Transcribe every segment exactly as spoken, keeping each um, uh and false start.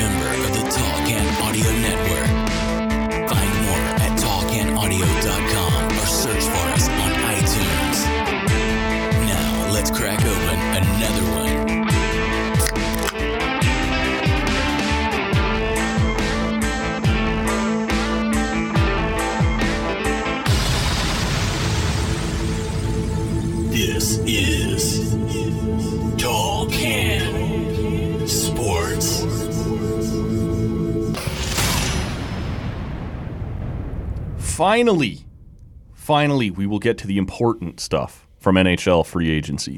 member of the Tall Can Audio Network. Find more at tall can audio dot com or search for us on iTunes. Now, let's crack open another one. This is Tall Can Sports. Finally, finally, we will get to the important stuff from N H L free agency.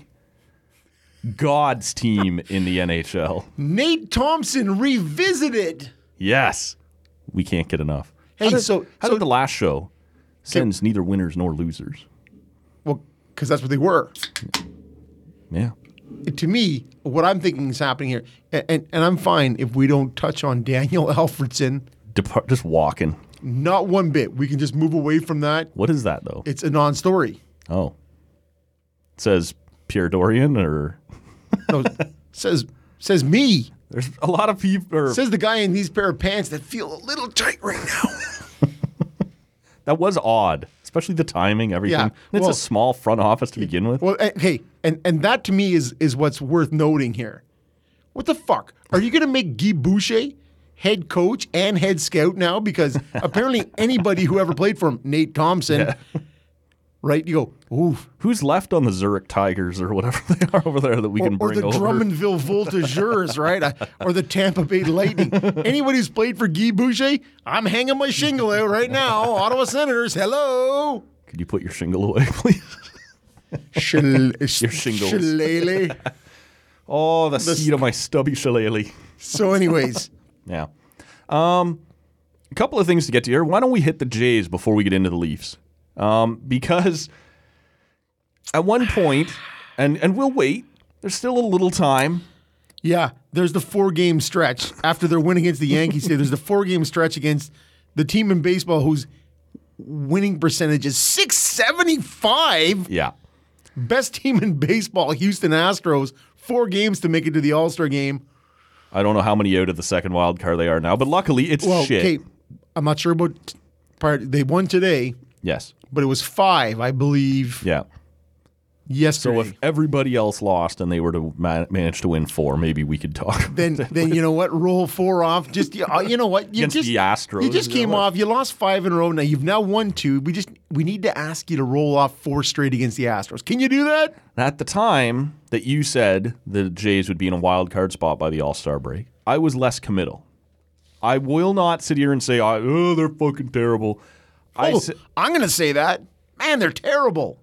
God's team in the N H L. Nate Thompson revisited. Yes. We can't get enough. Hey, how did, so- how so- did the last show sends neither winners nor losers? Well, because that's what they were. Yeah. To me, what I'm thinking is happening here, and, and, and I'm fine if we don't touch on Daniel Alfredson, Depart, just walking. not one bit. We can just move away from that. What is that, though? It's a non-story. Oh. It says Pierre Dorian, or No, says says me. there's a lot of people. Or, Says the guy in these pair of pants that feel a little tight right now. that was odd, especially the timing, everything. Yeah, And it's well- a small front office to begin with. Well, eh, hey, and, and that to me is is what's worth noting here. What the fuck? Are you going to make Guy Boucher head coach and head scout now? Because apparently anybody who ever played for him, Nate Thompson, Yeah. right? You go, oof. Who's left on the Zurich Tigers or whatever they are over there that we Or, can or bring the over? Drummondville Voltigeurs, right? Uh, or the Tampa Bay Lightning. Anybody who's played for Guy Boucher, I'm hanging my shingle out right now. Ottawa Senators, hello. Could you put your shingle away, please? Shil- Your shingles. Shillelagh. Oh, the, seed of my stubby shillelagh. So anyways, Yeah. Um, a couple of things to get to here. Why don't we hit the Jays before we get into the Leafs? Um, because at one point, and, and we'll wait, there's still a little time. yeah, there's the four-game stretch. After their win against the Yankees, there's the four-game stretch against the team in baseball whose winning percentage is six seventy-five. Yeah. Best team in baseball, Houston Astros. Four games to make it to the All-Star game. I don't know how many out of the second wild card they are now, but luckily it's Well, shit. okay, I'm not sure about part. They won today, Yes. but it was five, I believe, Yeah. yesterday. So if everybody else lost and they were to ma- manage to win four, maybe we could talk. then, then you know what? Roll four off. Just you uh, you know what? You Against just the Astros, You just you know came what? off. You lost five in a row. Now you've now won two. We just we need to ask you to roll off four straight against the Astros. Can you do that? At the time that you said the Jays would be in a wild card spot by the All-Star break, I was less committal. I will not sit here and say, oh, they're fucking terrible. I, Oh, sa- I'm going to say that. Man, they're terrible.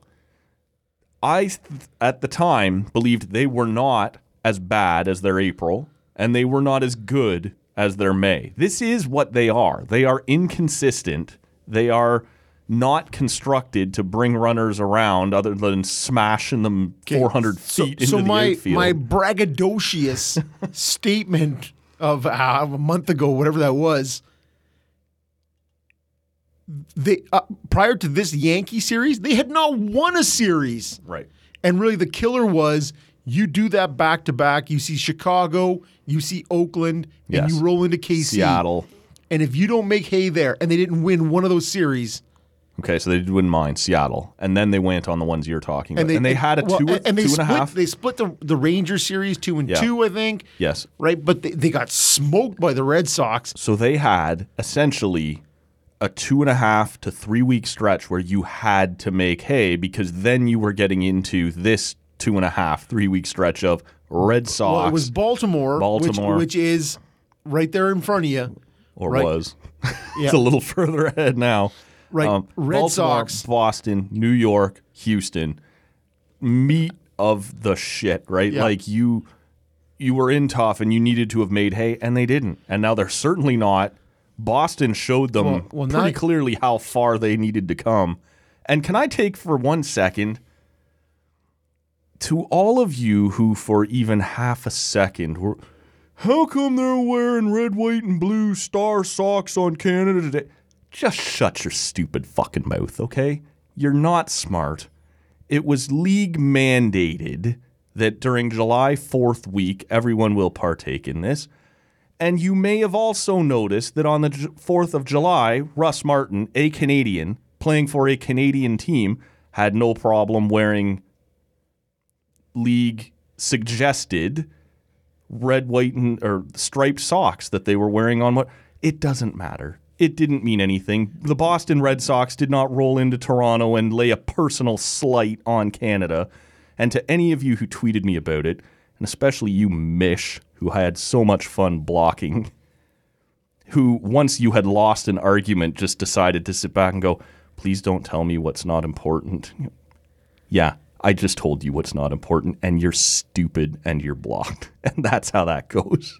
I, th- at the time, believed they were not as bad as their April, and they were not as good as their May. This is what they are. They are inconsistent. They are not constructed to bring runners around other than smashing them Okay, four hundred so- feet into so the my, outfield. my braggadocious statement of uh, a month ago, whatever that was, they uh, prior to this Yankee series, they had not won a series. Right. And really the killer was you do that back to back. You see Chicago, you see Oakland, and Yes. you roll into K C. Seattle. And if you don't make hay there, and they didn't win one of those series, Okay, so they wouldn't mind Seattle, and then they went on the ones you're talking about, and they, and they had a well, two, or, and, and they two split, and a half. They split the the Rangers series two and Yeah. two, I think. Yes. Right, but they, they got smoked by the Red Sox. So they had essentially a two and a half to three week stretch where you had to make hay because then you were getting into this two and a half, three week stretch of Red Sox. Well, it was Baltimore, Baltimore. Which, which is right there in front of you. or right. was. Yeah. It's a little further ahead now. Right. Um, Red Baltimore, Sox. Boston, New York, Houston. Meat of the shit, right? Yeah. Like you you were in tough and you needed to have made hay, and they didn't. And now they're certainly not. Boston showed them Well- well, pretty not- clearly how far they needed to come. And can I take for one second to all of you who for even half a second were, how come they're wearing red, white, and blue star socks on Canada today? Just shut your stupid fucking mouth, okay? You're not smart. It was league mandated that during July fourth week, everyone will partake in this. And you may have also noticed that on the fourth of July, Russ Martin, a Canadian, playing for a Canadian team, had no problem wearing league suggested red, white, and or striped socks that they were wearing on what? It doesn't matter. It didn't mean anything. The Boston Red Sox did not roll into Toronto and lay a personal slight on Canada. And to any of you who tweeted me about it, and especially you, Mish, who had so much fun blocking, who once you had lost an argument just decided to sit back and go, please don't tell me what's not important. Yeah, I just told you what's not important, and you're stupid and you're blocked. And that's how that goes.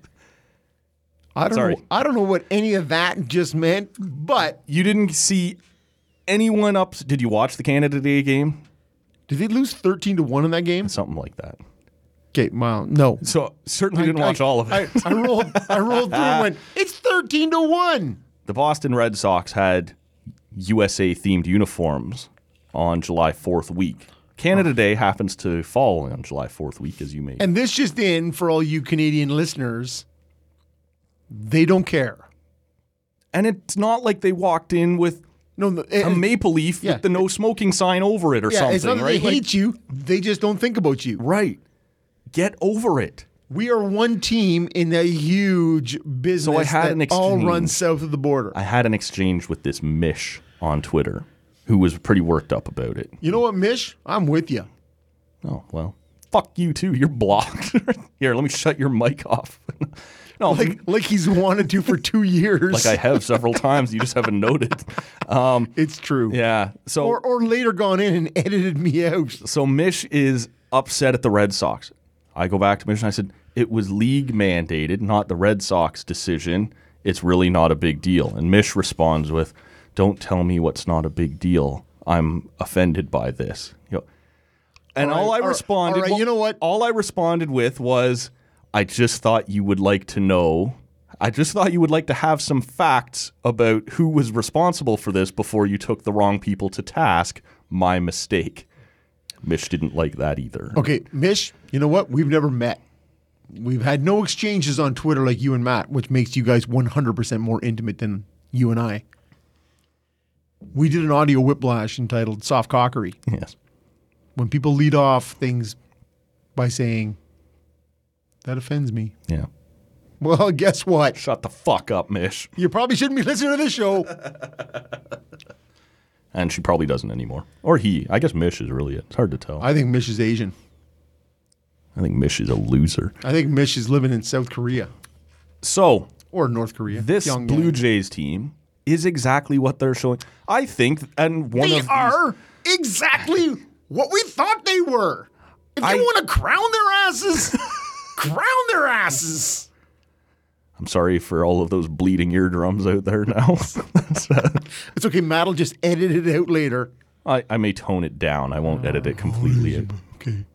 I don't Sorry. know. I don't know what any of that just meant, but You didn't see anyone up. Did you watch the Canada Day game? did they lose thirteen to one in that game? Something like that. Okay, well, no. So certainly didn't I- watch all of it. I, I rolled I rolled through and went, it's thirteen to one. The Boston Red Sox had U S A themed uniforms on July fourth week. Canada Day happens to fall on July fourth week, as you may. And this just in for all you Canadian listeners, they don't care. And it's not like they walked in with No, no a it- maple leaf yeah. with the no smoking sign over it or yeah, something, it's not that right? they Like- hate you. They just don't think about you. right. Get over it. We are one team in a huge business So I had that an all exchange. runs south of the border. I had an exchange with this Mish on Twitter who was pretty worked up about it. You know what, Mish? I'm with you. Oh, well, fuck you too. You're blocked. Here, let me shut your mic off. no, Like like he's wanted to for two years. like I have several times. You just haven't noted. Um, It's true. yeah. So, Or or later gone in and edited me out. so Mish is upset at the Red Sox. I go back to Mish and I said, it was league mandated, not the Red Sox decision. It's really not a big deal. And Mish responds with, don't tell me what's not a big deal. I'm offended by this. You know, and All right, all I all right, responded, all right, you know what? All I responded with was, I just thought you would like to know. I just thought you would like to have some facts about who was responsible for this before you took the wrong people to task. My mistake. Mish didn't like that either. Okay, Mish, you know what? We've never met. We've had no exchanges on Twitter like you and Matt, which makes you guys one hundred percent more intimate than you and I. We did an audio whiplash entitled Soft Cockery. Yes. When people lead off things by saying, that offends me. Yeah. Well, guess what? Shut the fuck up, Mish. You probably shouldn't be listening to this show. And she probably doesn't anymore. Or he. I guess Mish is really it. It's hard to tell. I, I think Mish is Asian. think Mish is a loser. I think Mish is living in South Korea So, or North Korea. this Pyongyang. Blue Jays team is exactly what they're showing. I think, and one They of these- are exactly what we thought they were. If you I- want to crown their asses, crown their asses. I'm sorry for all of those bleeding eardrums out there now. That's, uh, It's okay. Matt will just edit it out later. I, I may tone it down. I won't edit it completely. Okay.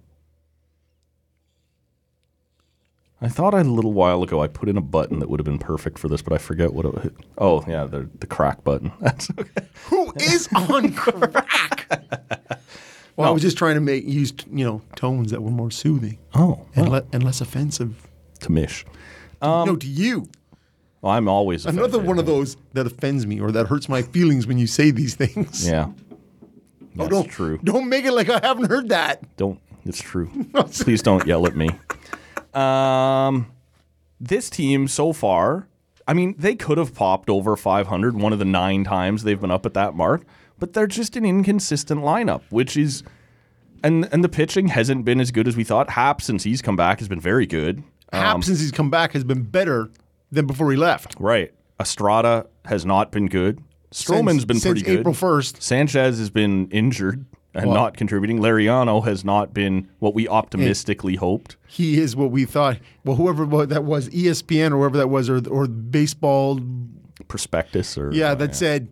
I thought a little while ago I put in a button that would have been perfect for this, but I forget what it. Oh yeah, the the crack button. That's okay. Who is on crack? Well, I No. was just trying to make use, you know, tones that were more soothing Oh, and, well, le- and less offensive. to Mish. no, to you. Well, I'm always Another offended. one of those that offends me or that hurts my feelings when you say these things. Yeah, Oh, that's don't, true. Don't make it like I haven't heard that. Don't. It's true. Please don't yell at me. Um, this team so far, I mean, they could have popped over five hundred one of the nine times they've been up at that mark, but they're just an inconsistent lineup, which is, and and the pitching hasn't been as good as we thought. Hap, since he's come back, has been very good. Hap, Um, since he's come back, has been better than before he left. right. Estrada has not been good. Stroman's Since- been since pretty good. April first. Sanchez has been injured and Well- not contributing. Lariano has not been what we optimistically hoped. He is what we thought. Well, whoever what that was, E S P N or whoever that was, or or baseball, Prospectus or yeah, uh, that said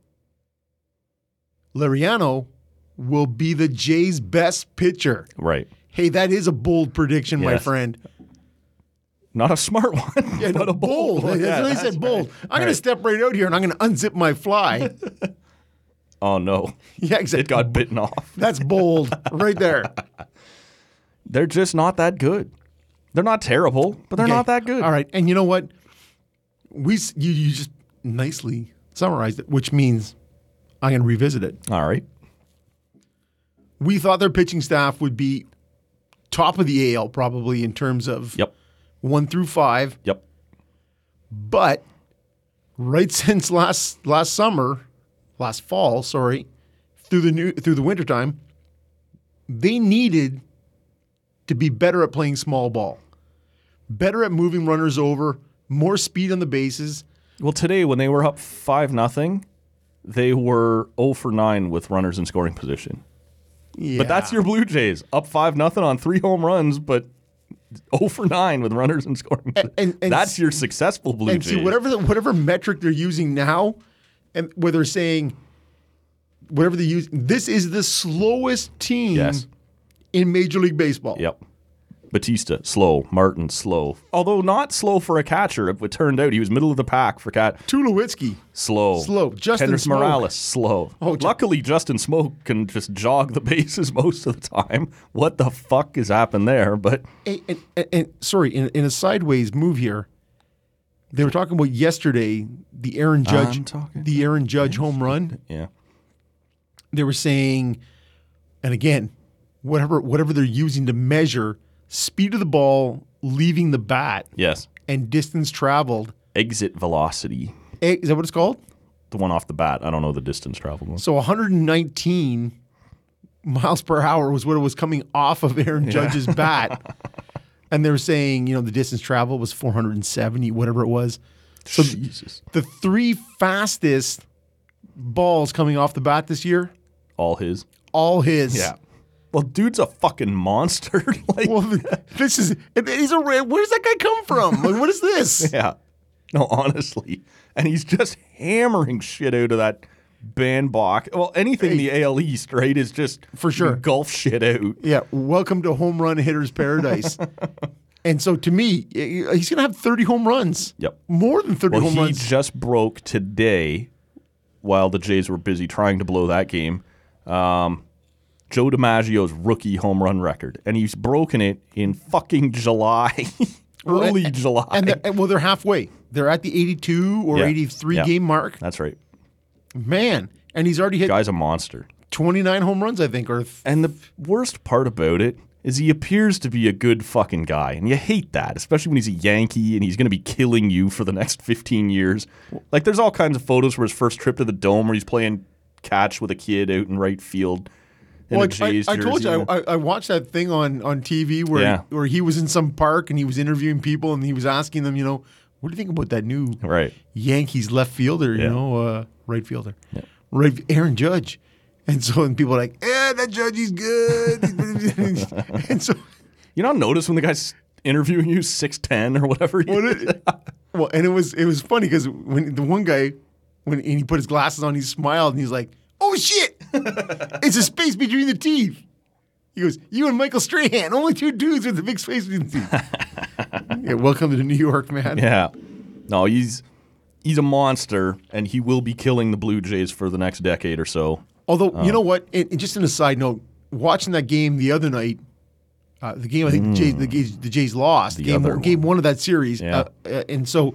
Lariano will be the Jays' best pitcher. right. Hey, that is a bold prediction, my Yes. friend. Not a smart one, Yeah, but no, a bold. one. That's Yeah, what I that's said, bold. right. I'm going to Right. step right out here and I'm going to unzip my fly. Oh no, Yeah, exactly. it got bitten off. That's bold right there. They're just not that good. They're not terrible, but they're Okay. not that good. All right. And you know what? we s- you, you just nicely summarized it, which means I'm going to revisit it. All right. We thought their pitching staff would be top of the A L probably in terms of Yep. one through five, Yep. but right since last last summer, last fall, sorry, through the new through the wintertime, they needed to be better at playing small ball, better at moving runners over, more speed on the bases. Well, today when they were up five nothing, they were zero for nine with runners in scoring position. Yeah. But that's your Blue Jays, up five nothing on three home runs, but zero for nine with runners in scoring position. and- and that's s- your successful Blue and Jays. see whatever the, whatever metric they're using now, and where they're saying whatever they use, this is the slowest team Yes. in Major League Baseball. Yep. Batista, slow. Martin, slow. Although not slow for a catcher. It turned out he was middle of the pack for cat. Tulowitzki, Slow. Slow. Justin Hendricks Smoke. Morales, slow. Oh, Ju- Luckily, Justin Smoke can just jog the bases most of the time. What the fuck has happened there? But and, and, and, and sorry, in, in a sideways move here, they were talking about yesterday the Aaron Judge, I'm talking the Aaron Judge home run. yeah, They were saying, and again, whatever whatever they're using to measure speed of the ball leaving the bat yes. and distance traveled. Exit velocity, Eh, Is that what it's called? the one off the bat. I don't know the distance traveled one. So one hundred nineteen miles per hour was what it was coming off of Aaron Judge's bat. And they were saying, you know, the distance travel was four hundred seventy, whatever it was. So Jesus, the three fastest balls coming off the bat this year, all his. all his. Yeah. Well, dude's a fucking monster. like, Well, this is, he's a, where does that guy come from? Like, what is this? yeah. No, honestly. And he's just hammering shit out of that bandbox. Well, anything in the A L East, right, is just For sure. golf shit out. Yeah, welcome to home run hitter's paradise. And so to me, he's going to have thirty home runs. Yep. More than thirty Well, home he runs. just broke today, while the Jays were busy trying to blow that game, um, Joe DiMaggio's rookie home run record. And he's broken it in fucking July. Early and, July. And, they're- and well, they're halfway. They're at the eighty-two or Yeah. eighty-three Yeah. game mark. That's right. Man. And he's already hit Guy's a monster. twenty-nine home runs, I think. Or th- And the worst part about it is he appears to be a good fucking guy. And you hate that, especially when he's a Yankee and he's going to be killing you for the next fifteen years. Like, there's all kinds of photos where his first trip to the Dome where he's playing catch with a kid out in right field in well, a Jays I, I jersey. told you, I, I I watched that thing on, on T V where, Yeah. where he was in some park and he was interviewing people and he was asking them, you know, what do you think about that new Right. Yankees left fielder, you Yeah. know, uh, right fielder, right, Aaron Judge. And so and people are like, eh, that Judge, he's good. And so, You don't notice when the guy's interviewing you six ten or whatever. he what is? it, well, and it was it was funny because when the one guy, when and he put his glasses on, he smiled and he's like, oh shit, it's a space between the teeth. He goes, you and Michael Strahan, only two dudes with a big space between the teeth. Yeah, welcome to New York, man. Yeah. No, he's he's a monster, and he will be killing the Blue Jays for the next decade or so. Although, you know what? And, and just on a side note, watching that game the other night, uh, the game I think the, Jays, the, Jays, the Jays lost, The game, other one, one. game one of that series. Yeah. Uh, uh, and so,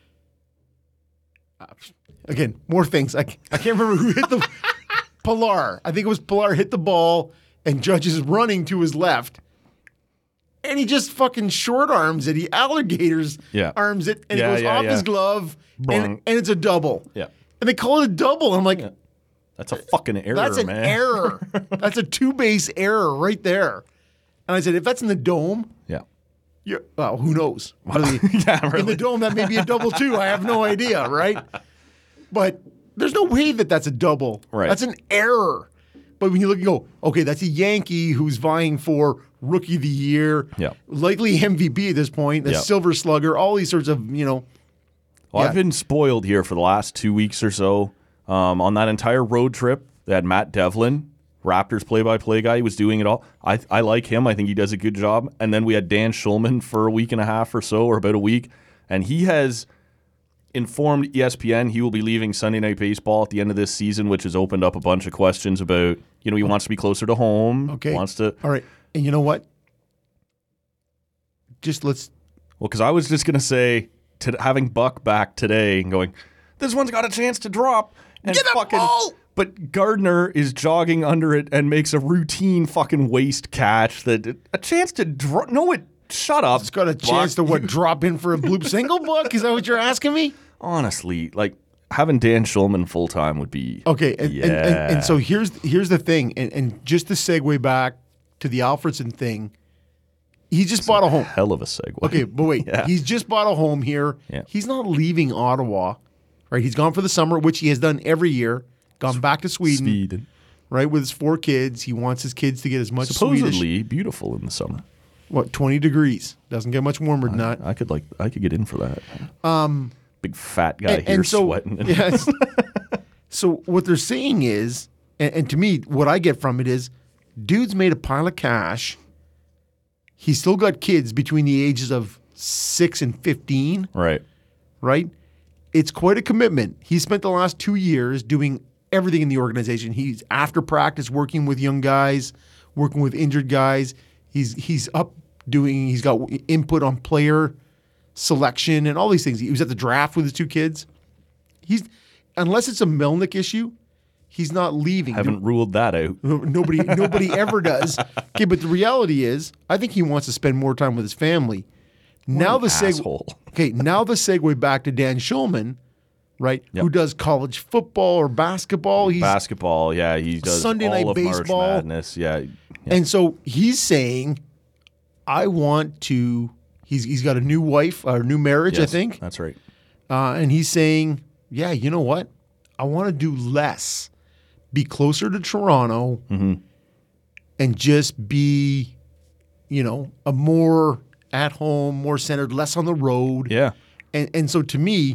uh, again, more things. I, I can't remember who hit the Pilar. I think it was Pilar hit the ball, and Judge is running to his left. And he just fucking short arms it. He alligators Yeah. arms it, and Yeah, it goes yeah, off yeah. his glove, Brung. and, and it's a double. Yeah. And they call it a double. I'm like, That's a fucking error, that's an man. error. That's a two base error right there. And I said, if that's in the dome, Yeah. you well, who knows? Really, Yeah, in the really. dome, that may be a double too. I have no idea, right? But there's no way that that's a double. Right. That's an error. But when you look and go, okay, that's a Yankee who's vying for Rookie of the Year, Yeah. likely M V P at this point, a Yeah. Silver Slugger, all these sorts of, you know. Well, Yeah. I've been spoiled here for the last two weeks or so. Um, on that entire road trip, they had Matt Devlin, Raptors play-by-play guy. He was doing it all. I I like him. I think he does a good job. And then we had Dan Schulman for a week and a half or so, or about a week. And he has informed E S P N he will be leaving Sunday Night Baseball at the end of this season, which has opened up a bunch of questions about, you know, he wants to be closer to home. Okay. Wants to, All right. And you know what? Just let's well, because I was just going to say, to having Buck back today and going, this one's got a chance to drop. And Get the fucking, ball! But Gardner is jogging under it and makes a routine fucking waist catch that a chance to drop. No, it. Shut up. It's got a chance Buck. to what drop in for a bloop single, Buck? Is that what you're asking me? Honestly, like having Dan Shulman full time would be Okay, and, yeah. and, and, and so here's here's the thing, and, and just to segue back to the Alfredson thing, he just bought a home. Hell of a segue. Okay, but wait, Yeah. he's just bought a home here. Yeah. He's not leaving Ottawa, right? He's gone for the summer, which he has done every year. Gone back to Sweden, Sweden. right, with his four kids. He wants his kids to get as much Swedish. Supposedly beautiful in the summer. What, twenty degrees? Doesn't get much warmer than that. I could like I could get in for that. Um, big fat guy and, here and so, sweating. yes. So what they're saying is, and, and to me, what I get from it is, dude's made a pile of cash. He's still got kids between the ages of six and fifteen, Right. right? It's quite a commitment. He spent the last two years doing everything in the organization. He's after practice working with young guys, working with injured guys. He's he's up doing. He's got input on player selection and all these things. He was at the draft with his two kids. He's unless it's a Melnick issue, he's not leaving. Haven't ruled that out. Nobody nobody ever does. Okay, but the reality is, I think he wants to spend more time with his family. Now an the segue. asshole. Okay, now the segue back to Dan Shulman, right? Yep. Who does college football or basketball? He's Basketball, yeah, he does Sunday all night of baseball. March Madness, yeah. yeah. and so he's saying, I want to. He's he's got a new wife, or a new marriage, I Yes, think, that's right. uh, and he's saying, yeah, you know what? I want to do less, be closer to Toronto, Mm-hmm. and just be, you know, a more at home, more centered, less on the road. Yeah, And and so to me,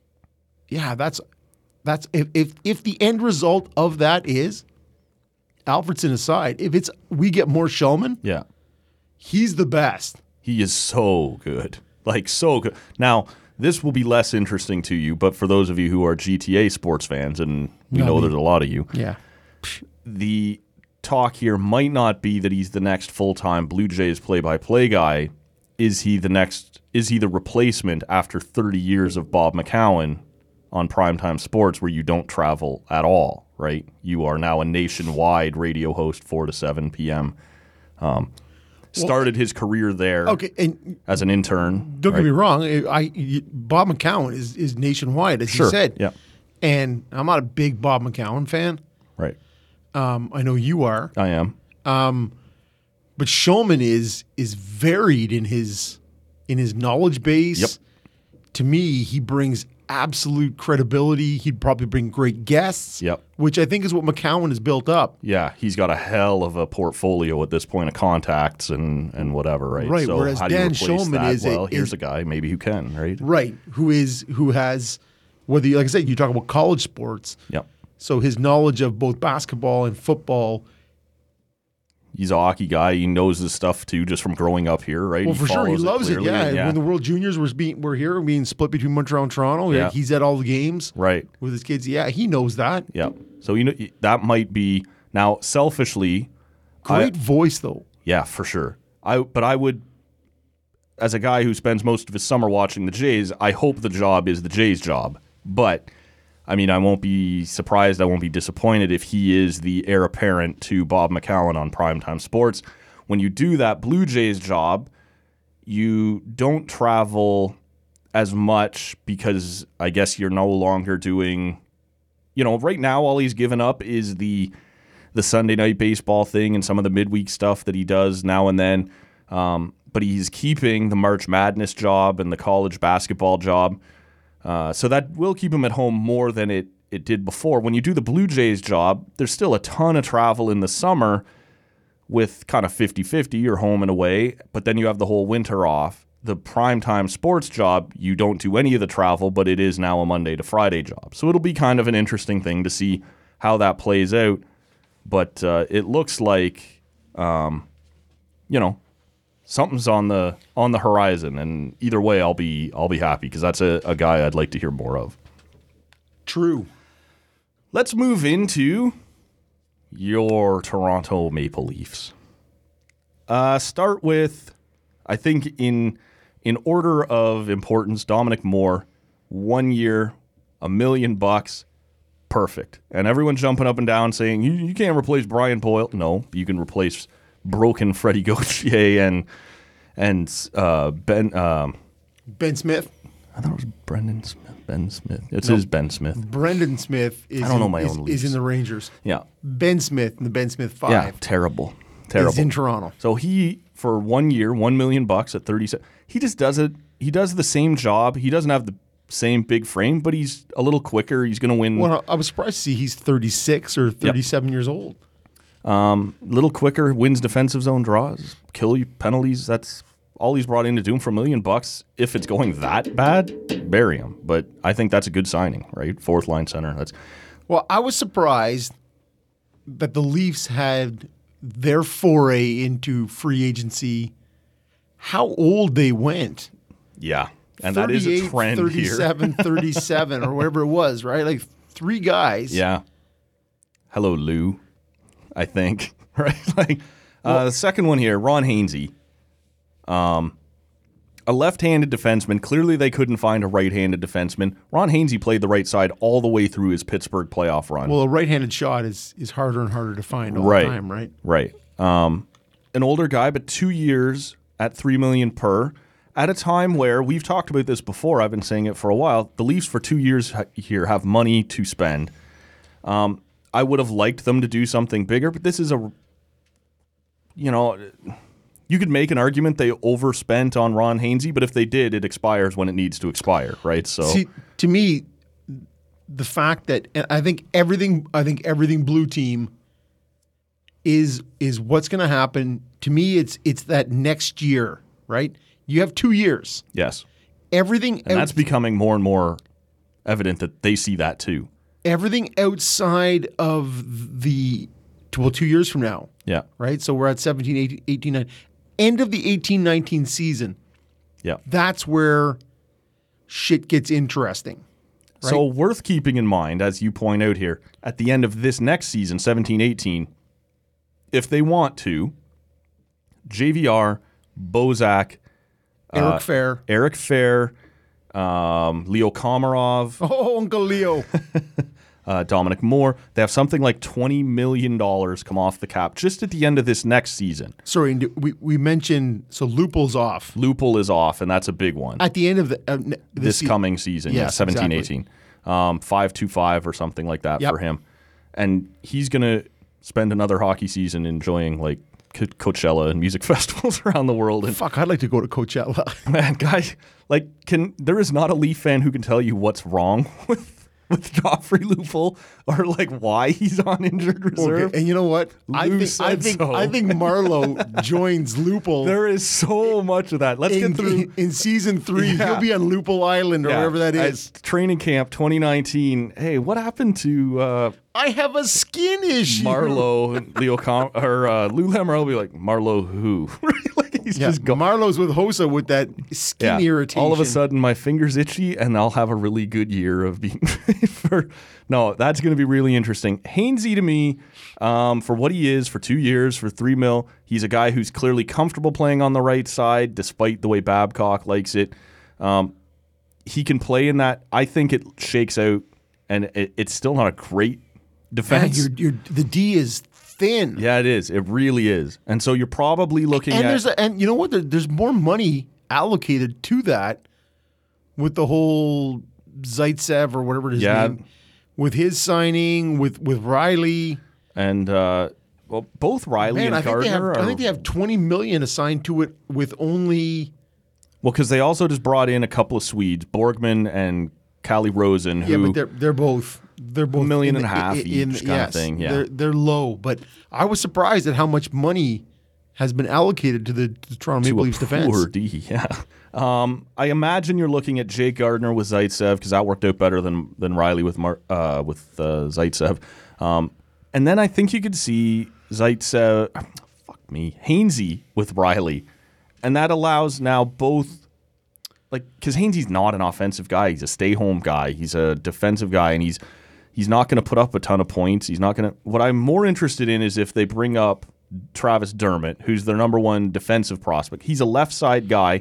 yeah, that's that's if if if the end result of that is Alfredson aside, if it's we get more Shulman, yeah. he's the best. He is so good. Like, so good. Now, this will be less interesting to you, but for those of you who are G T A sports fans, and we Not know me. there's a lot of you, Yeah. the talk here might not be that he's the next full-time Blue Jays play-by-play guy. Is he the next? Is he the replacement after thirty years of Bob McCown on primetime sports, where you don't travel at all? Right, you are now a nationwide radio host, four to seven p.m. Um, started his career there Okay, and as an intern. don't right? get me wrong, I, I Bob McCown is is nationwide, as Sure. you said. Yeah. And I'm not a big Bob McCown fan. Right, Um, I know you are, I am. but Shulman is is varied in his in his knowledge base. Yep. To me, he brings absolute credibility. He'd probably bring great guests. Yep. Which I think is what McCowan has built up. Yeah, he's got a hell of a portfolio at this point of contacts and, and whatever, right? Right, So whereas how do you Dan replace Shulman that? is a- well, here's is- a guy maybe who can, right? Right. Who is who has whether you, like I said, you talk about college sports. Yep. So his knowledge of both basketball and football. He's a hockey guy. He knows this stuff too, just from growing up here, right? Well, for sure, he follows loves it. clearly, Yeah. and When the World Juniors was being were here, being split between Montreal and Toronto, Yeah. like, he's at all the games right. with his kids. Yeah, he knows that. Yeah. So you know that might be now selfishly. Great I, voice though. yeah, for sure. I but I would, as a guy who spends most of his summer watching the Jays, I hope the job is the Jays' job. But I mean, I won't be surprised. I won't be disappointed if he is the heir apparent to Bob McCown on primetime sports. When you do that Blue Jays job, you don't travel as much because I guess you're no longer doing, you know, right now all he's given up is the the Sunday night baseball thing and some of the midweek stuff that he does now and then. Um, but he's keeping the March Madness job and the college basketball job. Uh, so that will keep him at home more than it, it did before. When you do the Blue Jays job, there's still a ton of travel in the summer with kind of fifty-fifty, you're home and away, but then you have the whole winter off. The primetime sports job, you don't do any of the travel, but it is now a Monday to Friday job. So it'll be kind of an interesting thing to see how that plays out. But uh, it looks like, um, you know, something's on the on the horizon, and either way, I'll be I'll be happy because that's a, a guy I'd like to hear more of. True. Let's move into your Toronto Maple Leafs. Uh, start with, I think in in order of importance, Dominic Moore, one year, a million bucks, perfect. And everyone jumping up and down saying, you, you can't replace Brian Boyle. No, you can replace broken Freddie Gauthier and and uh, Ben um, Ben Smith. I thought it was Brendan Smith. Ben Smith. It's No. his Ben Smith. Brendan Smith is, I don't know in, my is, own is Leafs. in the Rangers. Yeah. Ben Smith in the Ben Smith Five Yeah, terrible. Terrible. is in Toronto. So he, for one year, one million bucks at thirty-seven, he just does it. He does the same job. He doesn't have the same big frame, but he's a little quicker. He's going to win Well, I was surprised to see he's thirty-six or thirty-seven years old. a little quicker, wins defensive zone draws, kill you penalties. That's all he's brought in to do him for a million bucks. If it's going that bad, bury him. But I think that's a good signing, right? Fourth line center. That's Well, I was surprised that the Leafs had their foray into free agency, how old they went. yeah, and that is a thirty-eight, trend thirty-seven, here. thirty-seven, or whatever it was, right? Like three guys. Yeah. Hello, Lou. I think right. Like uh, the second one here, Ron Hainsey. Um, a left-handed defenseman. Clearly, they couldn't find a right-handed defenseman. Ron Hainsey played the right side all the way through his Pittsburgh playoff run. Well, a right-handed shot is is harder and harder to find all Right. the time, right? Right. Um, an older guy, but two years at three million per. At a time where we've talked about this before, I've been saying it for a while. The Leafs for two years ha- here have money to spend. Um, I would have liked them to do something bigger, but this is a, you know, you could make an argument they overspent on Ron Hainsey, but if they did, it expires when it needs to expire, right? So See, to me, the fact that and I think everything, I think everything blue team is is what's going to happen. To me, it's it's that next year, right? You have two years. yes, Everything, and out- that's becoming more and more evident that they see that too. everything outside of the well, two years from now, Yeah, right? So we're at seventeen, eighteen, eighteen, nineteen. End of the eighteen nineteen season. yeah. That's where shit gets interesting. So worth keeping in mind, as you point out here, at the end of this next season, seventeen eighteen, if they want to, J V R, Bozak, Eric uh, Fair. Eric Fair, um, Leo Komarov, Oh, Uncle Leo. uh, Dominic Moore, they have something like twenty million dollars come off the cap just at the end of this next season. Sorry, and we, we mentioned, so Lupul's off. Lupul is off, and that's a big one. At the end of the uh, ne- this se- coming season, yeah, Yes, seventeen exactly. eighteen. Um, five two five or something like that Yep. for him. And he's going to spend another hockey season enjoying like Co- Coachella and music festivals around the world. And Fuck, I'd like to go to Coachella. man, guy, like, can there is not a Leaf fan who can tell you what's wrong with with Joffrey Lupul or like why he's on injured reserve. Okay, and you know what? I Lou think I said think so. I think Marlowe joins Lupul There is so much of that. Let's in, get through. in, in season three. Yeah. He'll be on Lupul Island or Yeah, wherever that at is. training camp twenty nineteen. Hey, what happened to uh, I have a skin issue. Marlowe and Leo Com- or uh, Lou Lamoriello will be like, Marlowe who? like he's Yeah, just go- Marlowe's with Hossa with that skin yeah. irritation. All of a sudden, my finger's itchy, and I'll have a really good year of being. for no, that's going to be really interesting. Hainsey to me, um, for what he is, for two years, for three mil, he's a guy who's clearly comfortable playing on the right side, despite the way Babcock likes it. Um, he can play in that. I think it shakes out, and it, it's still not a great Man, defense. you're, you're, the D is thin. Yeah, it is. It really is. And so you're probably looking And at there's a, and you know what? There, there's more money allocated to that with the whole Zaitsev or whatever his Yeah. name, with his signing, with with Riley. and uh, well, both Riley Man, and I think they have Gardner I are think they have twenty million assigned to it with only well because they also just brought in a couple of Swedes, Borgman and Kalle Rosen, yeah, who but they're they're both they're both million in and a the- half in- each in- kind of yes, thing, yeah. they're they're low, but I was surprised at how much money has been allocated to the, to the Toronto to Maple a Leafs defense. poor D. Yeah. Um, I imagine you're looking at Jake Gardner with Zaitsev because that worked out better than than Riley with Mar- uh, with uh, Zaitsev. Um, and then I think you could see Zaitsev, fuck me, Hainsey with Riley, and that allows now both. Like, because Hainsey's not an offensive guy; he's a stay-home guy. He's a defensive guy, and he's he's not going to put up a ton of points. He's not going to. What I'm more interested in is if they bring up Travis Dermott, who's their number one defensive prospect. He's a left side guy.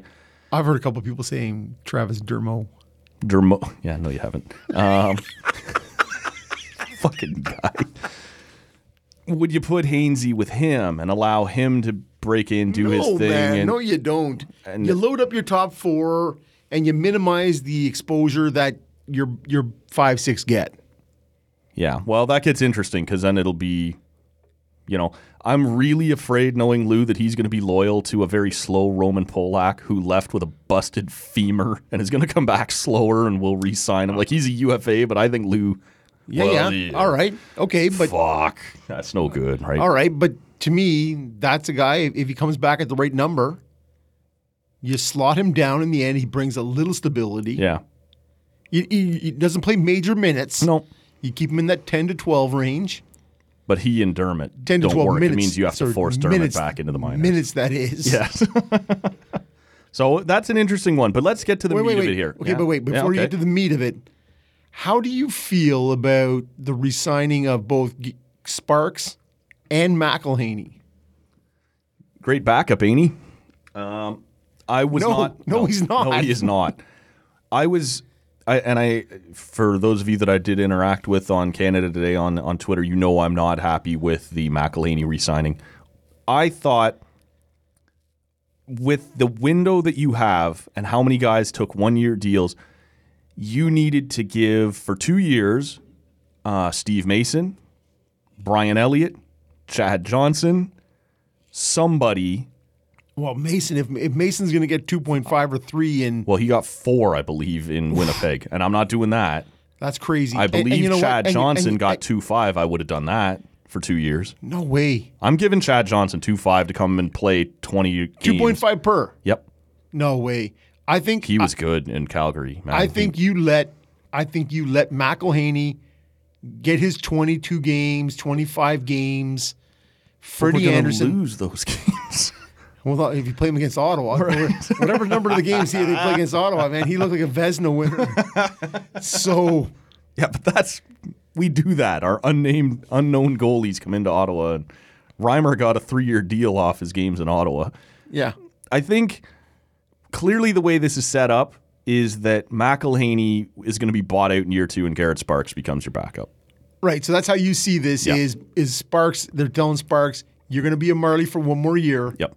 I've heard a couple of people saying Travis Dermo. Dermo. Yeah, no, you haven't. Um, fucking guy. Would you put Hainsey with him and allow him to break in, do no, his thing? Man, and, no, you don't. and- you load up your top four and you minimize the exposure that your your five six get. Yeah, well, that gets interesting because then it'll be, you know, I'm really afraid, knowing Lou, that he's going to be loyal to a very slow Roman Polak who left with a busted femur and is going to come back slower and we'll re-sign him. Like, he's a U F A, but I think Lou... Yeah, well, yeah. All right. Okay, but... Fuck. That's no good, right? All right, but to me, that's a guy, if he comes back at the right number, you slot him down in the end, he brings a little stability. Yeah. He, he, he doesn't play major minutes. No. You keep him in that ten to twelve range. But he and Dermott ten to don't twelve work. minutes. It means you have to Sorry, force Dermott minutes, back into the minors. Minutes, that is. Yes. So that's an interesting one. But let's get to the Wait, meat wait, of wait. it here. Okay, Yeah? but wait. Before Yeah, you okay. get to the meat of it, how do you feel about the re-signing of both G- Sparks and McElhaney? Great backup, ain't he? Um, I was No, not. no, he's not. No, he is not. I was, I and I. For those of you that I did interact with on Canada Today on on Twitter, you know I'm not happy with the McElhaney re-signing. I thought, with the window that you have and how many guys took one-year deals, you needed to give for two years uh, Steve Mason, Brian Elliott, Chad Johnson, somebody. Well, Mason, if, if Mason's going to get two point five or three in, Well, he got four, I believe, in Winnipeg, and I'm not doing that. that's crazy. I And- believe and you know what? Chad And- Johnson and- got and- two five. I would have done that for two years. No way. I'm giving Chad Johnson two five to come and play twenty games. two point five per. Yep, No way. I think he was good in Calgary. Man. I think you let I think you let McElhaney get his twenty-two games, twenty-five games. we're Freddie gonna Anderson. lose those games. Well, if you play him against Ottawa, whatever number of the games he they play against Ottawa, man, he looked like a Vezina winner. So Yeah, but that's we do that. Our unnamed, unknown goalies come into Ottawa, and Reimer got a three-year deal off his games in Ottawa. yeah, I think clearly the way this is set up is that McElhaney is going to be bought out in year two, and Garrett Sparks becomes your backup. right. So that's how you see this. Yeah. Is is Sparks? They're telling Sparks, you're going to be a Marley for one more year, Yep.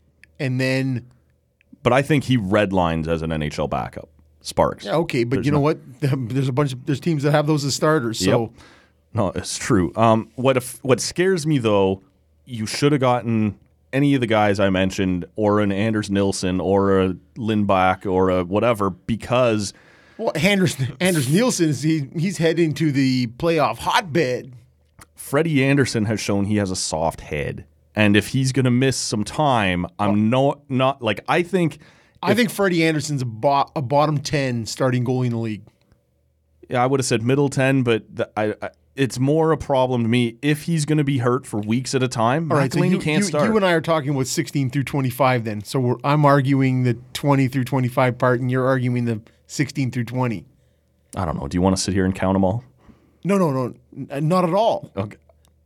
and then But I think he redlines as an N H L backup. Sparks. yeah, okay. But There's you know no- what? There's a bunch of there's teams that have those as starters. So. Yep. No, it's true. Um, what if, what scares me though, you should have gotten any of the guys I mentioned, or an Anders Nilsson, or a Lindback, or a whatever, because Well, Anders Anders Nielsen is he, he's heading to the playoff hotbed. Freddie Anderson has shown he has a soft head, and if he's going to miss some time, I'm no not like I think. I think Freddie Anderson's a, bo- a bottom ten starting goalie in the league. Yeah, I would have said middle ten, but the, I, I, it's more a problem to me if he's going to be hurt for weeks at a time. All right, so McElhaney you, can't you, start. you and I are talking about sixteen through twenty-five then. So we're, I'm arguing the twenty through twenty-five part, and you're arguing the sixteen through twenty. I don't know. Do you want to sit here and count them all? No, no, no, n- not at all. Okay.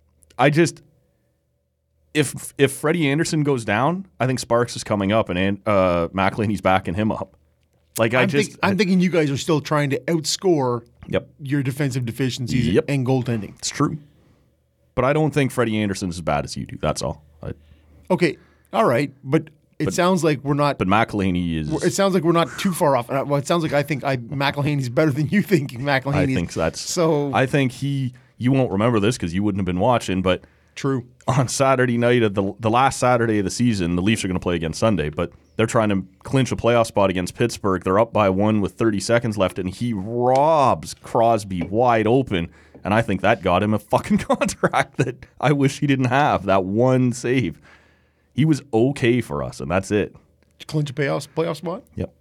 I just if if Freddie Anderson goes down, I think Sparks is coming up, and An- uh, McElhaney's backing him up. Like I I'm, just, think, I'm thinking you guys are still trying to outscore yep, your defensive deficiencies Yep. and goaltending. it's true. But I don't think Freddie Anderson's as bad as you do. That's all. I, Okay, all right, but it sounds like we're not. but McElhaney is. It sounds like we're not too far off. Uh, Well, it sounds like I think I McElhaney's better than you think McElhaney. I think that's so. I think he. You won't remember this because you wouldn't have been watching, but True. on Saturday night of the the last Saturday of the season, the Leafs are going to play against Sunday, but they're trying to clinch a playoff spot against Pittsburgh. They're up by one with thirty seconds left, and he robs Crosby wide open. And I think that got him a fucking contract that I wish he didn't have. That one save, he was okay for us, and that's it. Clinch a playoff playoff spot. Yep.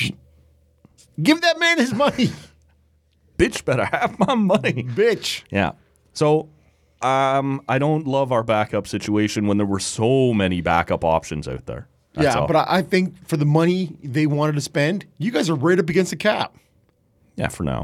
Give that man his money, Bitch, better have my money. bitch. Yeah. So, um, I don't love our backup situation when there were so many backup options out there. That's yeah, all. but I, I think for the money they wanted to spend, you guys are right up against the cap. Yeah, for now.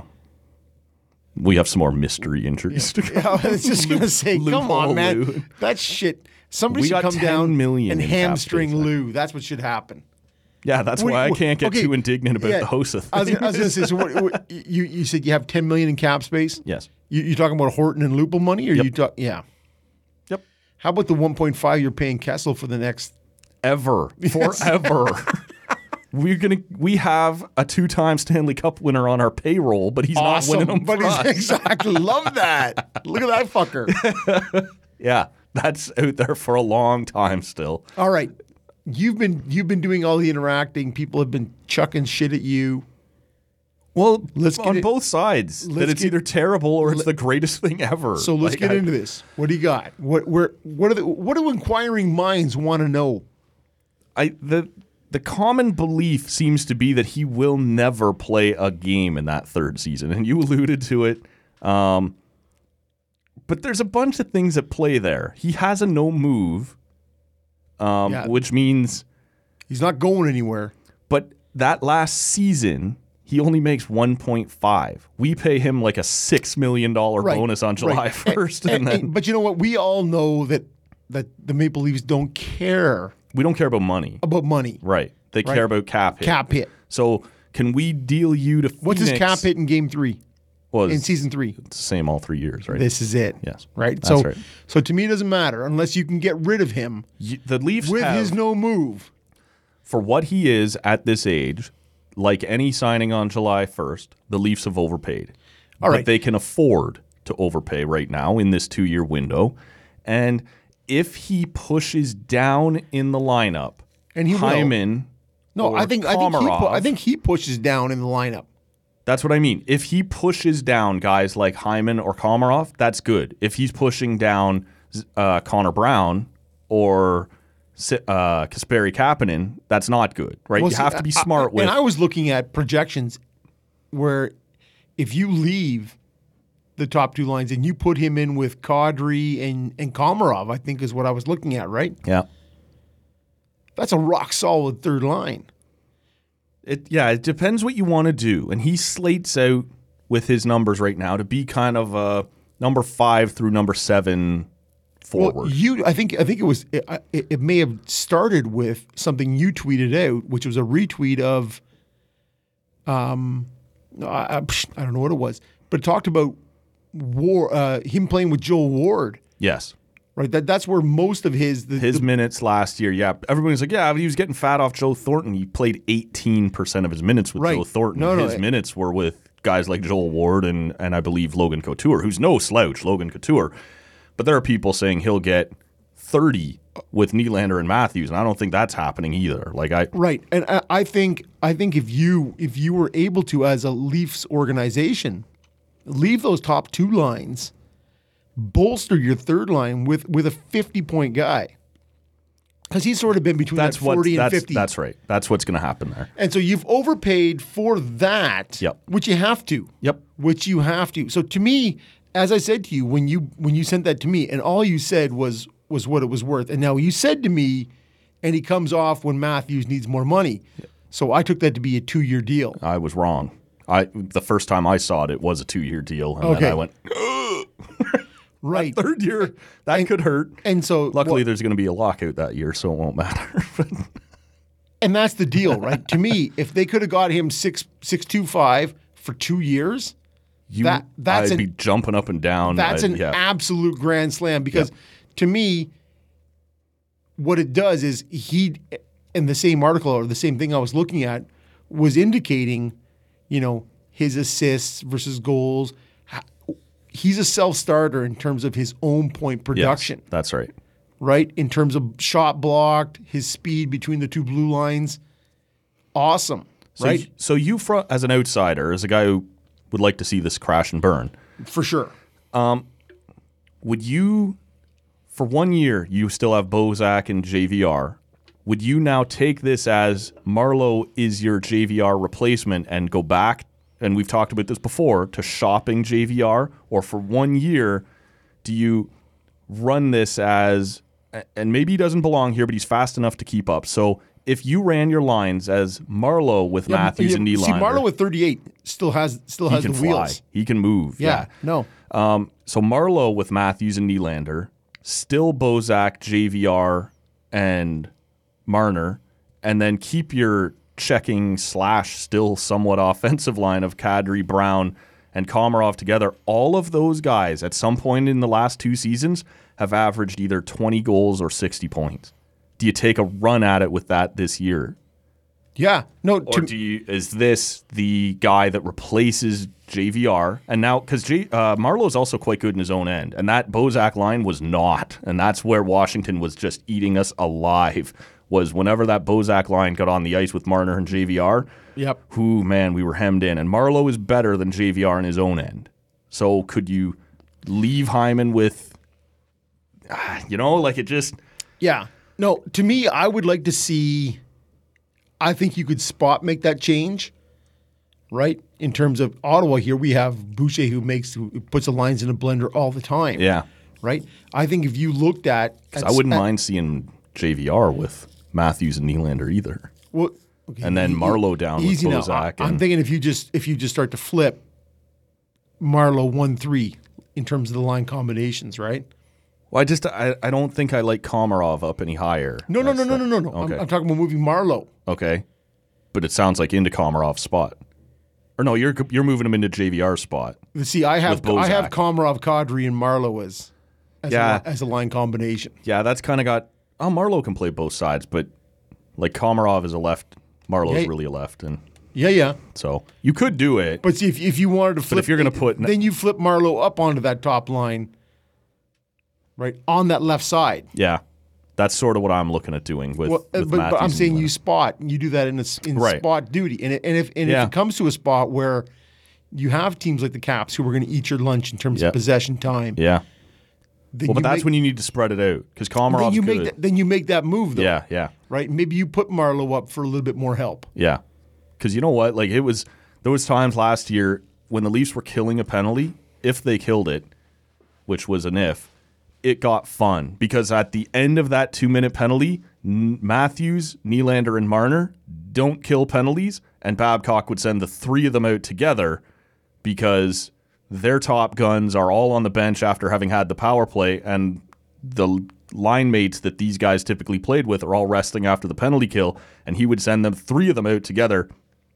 We have some more mystery injuries to go. I was just gonna say, come Loophole on, man, Lou. that shit. Somebody We should got come ten down million and in cap hamstring space now. Lou. That's what should happen. Yeah, that's What- why I what- can't get okay, too indignant about yeah, the Hossa thing. I was, I was going to say, so what, what, you you said you have ten million in cap space. Yes. You, you talking about Horton and Lupul money, or Yep. you talk? Yeah. Yep. How about the one point five you're paying Kessel for the next? Ever. Forever. We're gonna. We have a two-time Stanley Cup winner on our payroll, but he's not winning them but for he's us. exactly love that. Look at that fucker. Yeah, that's out there for a long time still. All right, you've been you've been doing all the interacting. People have been chucking shit at you. Well, Let's get on it- both sides, let's that it's get- either terrible or it's the greatest thing ever. So let's Like, get I- into this. What do you got? What where what are the, what do inquiring minds want to know? I the the common belief seems to be that he will never play a game in that third season, and you alluded to it. Um, but there's a bunch of things at play there. He has a no move, um, Yeah. which means, He's not going anywhere. but that last season he only makes one point five. We pay him like a six million dollar Right, bonus on July right. first, And- and, then and- but you know what? We all know that that the Maple Leafs don't care we don't care about money, about money. right? They Right. care about cap hit. Cap hit. So can we deal you to What's his Phoenix? cap hit in Game Three Was in Season Three? It's the same all three years, right? This is it. Yes. Right. That's so right. so to me, it doesn't matter unless you can get rid of him You- the Leafs with have, his no move. for what he is at this age, like any signing on July first, the Leafs have overpaid. All but right. they can afford to overpay right now in this two-year window. And if he pushes down in the lineup, And he will. Hyman, No, or I think I think he pu- Komarov- I think he pushes down in the lineup. That's what I mean. If he pushes down guys like Hyman or Komarov, that's good. If he's pushing down uh, Connor Brown or uh, Kasperi Kapanen, that's not good, right? Well, you see, have to be I- smart I, with. And I was looking at projections where if you leave the top two lines and you put him in with Kadri and and Komarov, I think is what I was looking at. Right, yeah, that's a rock solid third line. it yeah, it depends what you want to do. And he slates out with his numbers right now to be kind of a number five through number seven forward. Well, you, I think, I think it was. It, it, it may have started with something you tweeted out, which was a retweet of. Um, I, I psh, I don't know what it was, but it talked about War, uh, him playing with Joel Ward. yes. Right, that that's where most of his the, His the- minutes last year, yeah. Everybody's like, yeah, but he was getting fat off Joe Thornton. He played eighteen percent of his minutes with Right. Joe Thornton. No, no, his it- minutes were with guys like Joel Ward and, and I believe Logan Couture, who's no slouch, Logan Couture. But there are people saying he'll get thirty with Nylander and Matthews, and I don't think that's happening either. Like I, right, and I, I think I think if you if you were able to as a Leafs organization leave those top two lines, bolster your third line with with a fifty point guy, because he's sort of been between that's that what forty and that's fifty. that's right. That's what's going to happen there. And so you've overpaid for that, Yep. which you have to. Yep. Which you have to. So to me, as I said to you when you when you sent that to me, and all you said was was what it was worth. And now you said to me, and he comes off when Matthews needs more money. So I took that to be a two year deal. I was wrong. I the first time I saw it, it was a two year deal, and Okay. then I went Right. third year that could hurt. And so Luckily, well, there's going to be a lockout that year, so it won't matter. and that's the deal, right? To me, if they could have got him six six two five for two years, you, That- that's I'd an- be jumping up and down. that's I'd- an yeah. absolute grand slam because Yep. to me, what it does is he, in the same article or the same thing I was looking at, was indicating, you know, his assists versus goals. He's a self-starter in terms of his own point Yes, production, that's right. right? In terms of shot blocked, his speed between the two blue lines. Awesome, So, right? y- so you, fro- as an outsider, as a guy who would like to see this crash and burn, For sure. would you, for one year, you still have Bozak and J V R. Would you now take this as Marleau is your J V R replacement and go back, and we've talked about this before, to shopping J V R? Or for one year, do you run this as, and maybe he doesn't belong here, but he's fast enough to keep up. So if you ran your lines as Marleau with Matthews Yeah, and See, Nylander, Marleau at thirty-eight still has still he has can the fly. wheels. He can move. Yeah, no. Um, so Marleau with Matthews and Nylander, still Bozak, J V R, and Marner, and then keep your checking slash still somewhat offensive line of Kadri, Brown, and Komarov together, all of those guys at some point in the last two seasons have averaged either twenty goals or sixty points. Do you take a run at it with that this year? Yeah. No. Or do you, is this the guy that replaces J V R? And now, because uh, Marleau is also quite good in his own end, and that Bozak line was not. And that's where Washington was just eating us alive, was whenever that Bozak line got on the ice with Marner and J V R, Yep. who, man, we were hemmed in. And Marleau is better than J V R in his own end. So could you leave Hyman with, ah, you know, like it just... Yeah. No, to me, I would like to see... I think you could spot make that change, right? In terms of Ottawa here, we have Boucher who makes who puts the lines in a blender all the time. Yeah. Right? I think if you looked at... at I wouldn't at, mind seeing J V R with Matthews and Nylander either. Well, okay, And then e- Marleau down with easy now. Bozak. I, I'm and- thinking if you just if you just start to flip Marleau one three in terms of the line combinations, right? Well, I just I, I don't think I like Komarov up any higher. No, no, no, That's no, the- no, no, no. Okay. I'm, I'm talking about moving Marleau. Okay. But it sounds like into Komarov's spot. Or no, you're you're moving him into J V R's spot. See, I have With I have Bozak. Komarov, Kadri, and Marleau as as, Yeah. a, as a line combination. Yeah, that's kind of got... Oh, Marleau can play both sides, but like Komarov is a left, Marleau's Yeah. really a left. And Yeah, yeah. so you could do it. But see, if if you wanted to flip, if you're gonna put- then you flip Marleau up onto that top line, right on that left side. Yeah. That's sort of what I'm looking at doing with, Well, uh, with but, but I'm Matthews saying and you spot, you do that in a, s- in Right. spot duty, and it, and if and Yeah. if it comes to a spot where you have teams like the Caps who are going to eat your lunch in terms Yep. of possession time, Yeah. then Well, but you that's make, when you need to spread it out because then Komarov's you good. make that, then you make that move though, Yeah, yeah. right? Maybe you put Marleau up for a little bit more help. Yeah. Because you know what? Like, it was, there was times last year when the Leafs were killing a penalty, if they killed it, which was an if, it got fun. Because at the end of that two-minute penalty, N- Matthews, Nylander, and Marner don't kill penalties, and Babcock would send the three of them out together because their top guns are all on the bench after having had the power play, and the line mates that these guys typically played with are all resting after the penalty kill, and he would send them three of them out together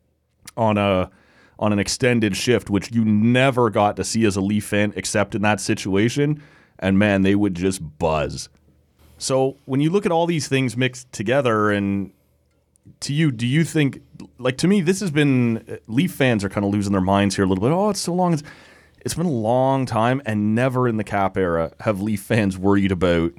on a on an extended shift, which you never got to see as a Leaf fan except in that situation. And man, they would just buzz. So when you look at all these things mixed together, and to you, do you think, like to me, this has been, Leaf fans are kind of losing their minds here a little bit. Oh, it's so long. It's, it's been a long time, and never in the Cap era have Leaf fans worried about